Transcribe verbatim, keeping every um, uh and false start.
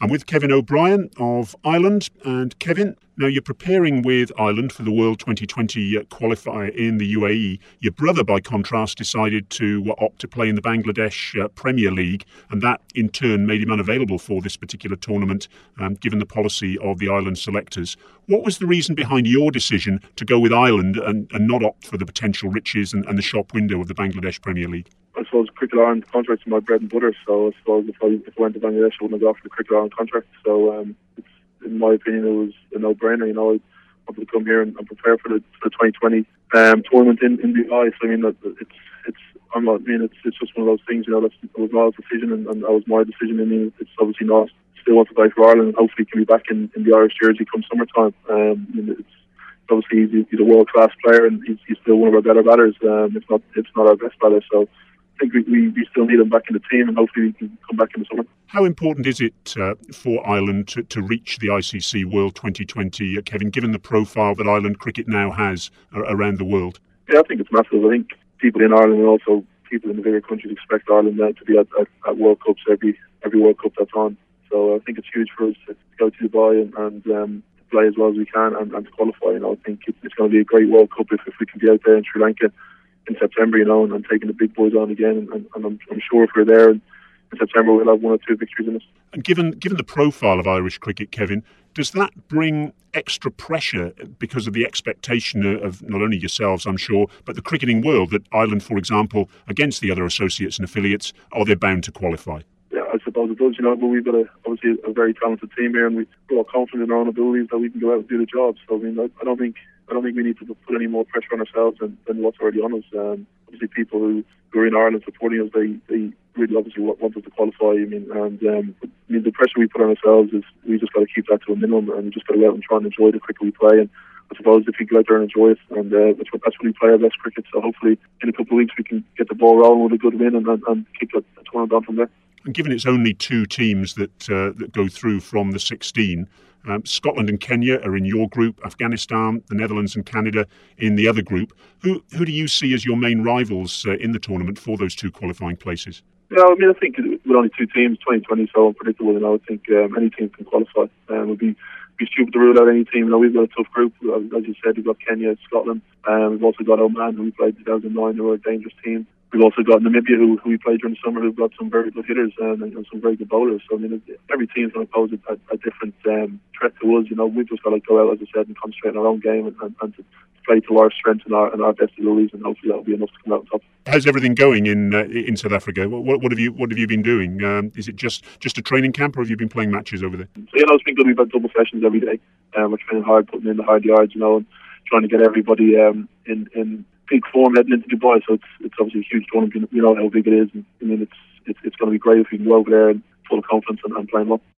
I'm with Kevin O'Brien of Ireland. And Kevin, now you're preparing with Ireland for the World twenty twenty qualifier in the U A E. Your brother, by contrast, decided to opt to play in the Bangladesh uh, Premier League, and that in turn made him unavailable for this particular tournament, um, given the policy of the Ireland selectors. What was the reason behind your decision to go with Ireland and, and not opt for the potential riches and, and the shop window of the Bangladesh Premier League? I suppose Cricket Ireland contracts are my bread and butter, so I suppose if I, if I went to Bangladesh, I wouldn't have gone for the Cricket Ireland contract. So, um, it's, in my opinion, it was a no-brainer. You know, I wanted to come here and, and prepare for the, for the twenty twenty um, tournament in, in Dubai. So, I mean, it's it's I'm not. I mean, it's it's just one of those things. You know, that's, it was Niall's decision, and, and that was my decision. I mean, it's obviously not. Still want to play for Ireland, and hopefully can be back in, in the Irish jersey come summertime. Um, I mean, it's obviously he's, he's a world-class player, and he's, he's still one of our better batters. Um, it's not it's not our best batter, so. I think we, we still need him back in the team, and hopefully we can come back in the summer. How important is it uh, for Ireland to, to reach the I C C World twenty twenty, uh, Kevin, given the profile that Ireland cricket now has uh, around the world? Yeah, I think it's massive. I think people in Ireland and also people in the bigger countries expect Ireland now to be at, at, at World Cups every every World Cup that's on. So I think it's huge for us to go to Dubai and, and um, play as well as we can and, and to qualify. You know, I think it, it's going to be a great World Cup if, if we can be out there in Sri Lanka in September, you know, and, and taking the big boys on again, and, and I'm, I'm sure if we're there in, in September, we'll have one or two victories in us. And given given the profile of Irish cricket, Kevin, does that bring extra pressure because of the expectation of not only yourselves, I'm sure, but the cricketing world that Ireland, for example, against the other associates and affiliates, are they bound to qualify? Yeah, I suppose it does, you know, but we've got a, obviously a very talented team here, and we're all confident in our own abilities that we can go out and do the job. So, I mean, I, I don't think I don't think we need to put any more pressure on ourselves than, than what's already on us. Um, obviously, people who, who are in Ireland supporting us, they, they really obviously want, want us to qualify. I mean, and um, I mean, the pressure we put on ourselves is we just got to keep that to a minimum, and we just got to go out and try and enjoy the cricket we play. And I suppose if we go out there and enjoy it, and uh, that's, what, that's when we play our best cricket. So hopefully, in a couple of weeks, we can get the ball rolling with a good win and, and, and keep the tournament on from there. And given it's only two teams that uh, that go through from the sixteen, um, Scotland and Kenya are in your group, Afghanistan, the Netherlands and Canada in the other group. Who who do you see as your main rivals uh, in the tournament for those two qualifying places? Yeah, I mean, I think with only two teams, twenty twenty is so unpredictable, and I would think um, any team can qualify. Um, it would be, be stupid to rule out any team. You know, we've got a tough group. As you said, we've got Kenya, Scotland. Um, we've also got Oman, who we played in two thousand nine, who are a dangerous team. We've also got Namibia, who, who we played during the summer, who've got some very good hitters and, and some very good bowlers. So, I mean, every team's going to pose a, a different um, threat to us. You know, we've just got to go out, as I said, and concentrate on our own game and, and, and to play to our strengths and our, and our best abilities, and hopefully that'll be enough to come out on top. How's everything going in uh, in South Africa? What, what have you What have you been doing? Um, is it just, just a training camp, or have you been playing matches over there? So, you know, it's been good. We've had double sessions every day. Um, we're training hard, putting in the hard yards, you know, and trying to get everybody um, in in. Big form heading into Dubai, so it's it's obviously a huge tournament. We know how big it is, and I mean it's it's it's going to be great if we can go over there and full of confidence and, and play well.